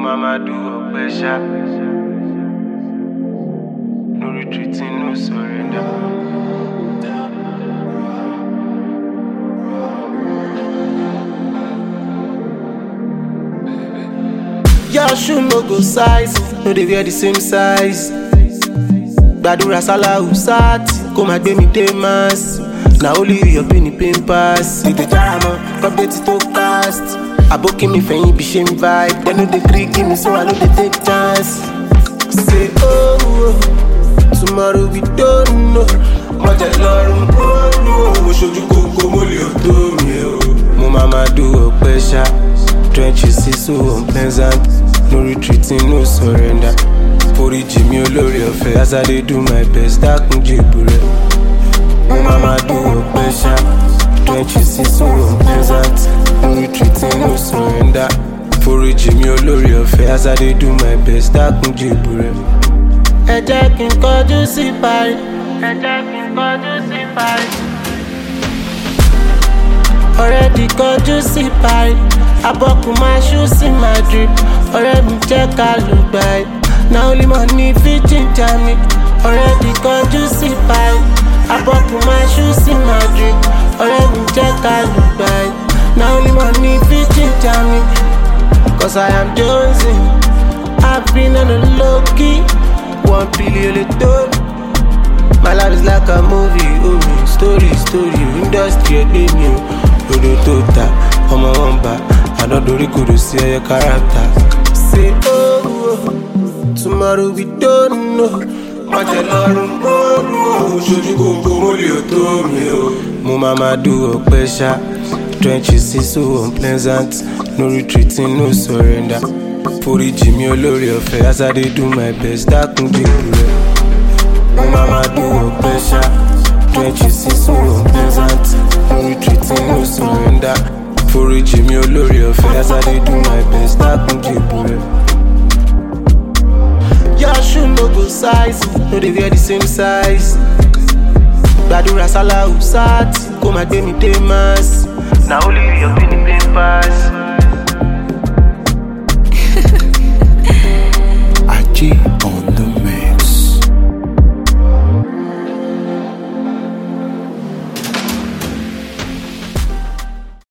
mama do ọpẹ́ ṣá. No retreating, no surrender. Your shoe no go size, no dey wear the same size. Gbàdúrà Sálàhù Sáàtì, kó má gbé mi dé mass. Na only you your penny pain pass. You dey try am, update to cast. Aboki mi fẹ̀yìn bí ṣe ń vibe. Dem no dey gree give me so I no dey take chance. Say oh, oh, tomorrow we don't know. Mo jẹ lọ́rùn bọ́ọ̀lù, mo ṣojú kókó mo lè tó mi o. Mo máa ma do ọpẹ́ ṣá. Trenches is so unpleasant. No retreating, no surrender. Foríjì mi olórí ọ̀fẹ́ as I dey do my best. Dákun jèbù rẹ̀. Mo máa ma do ọpẹ́ ṣá. Trenches is so unpleasant. No retreating, no surrender. Foríjì mi olórí ọ̀fẹ́ as I dey do my best. Dákun jèbù rẹ̀. Ẹ jẹ́ kí n kọjú sí parí. Ẹ jẹ́ kí n kọjú sí parí. Ọ̀rẹ́ di kọjú sí parí. Abọ́kùn máa ṣú sí my drip. Ọ̀rẹ́ mi jẹ́ ká ló gbà ẹ́. Na only money fit ginger me. Ọ̀rẹ́ di kọjú sí parí. Abọ́kùn máa ṣú sí my drip. Ọ̀rẹ́ mi jẹ́ ká ló gbà ẹ́. Na only money fit ginger me. Cause I am Jonesy. I've been on the low key. 1 billion a ton. My life is like a movie, oh me. Story, industry ẹgbẹ́ mi o. Odo tó ta, ọmọ wọn bá. Ànádórí kò dò sí ẹyẹ káràtà. Say oh, oh, tomorrow we don't know. Má jẹ lọ́rùn bọ́ọ̀lù, mo ṣojú kókó mo lè tó mi o. Mo máa ma do ọpẹ́ ṣá. Trenches is so unpleasant. No retreating, no surrender. Foríjì mi olórí ọ̀fẹ́ as I dey do my best. Dákun jèbù rẹ̀. Mo máa ma do ọpẹ́ ṣá. Trenches is so unpleasant. No retreating, no surrender. Foríjì mi olórí ọ̀fẹ́ as I dey do my best. Dákun jèbù rẹ̀. Your shoe no go size, no dey wear the same size. Gbàdúrà Sálàhù Sáàtì, kó má gbé mi dé mass. Na only you your penny pain pass.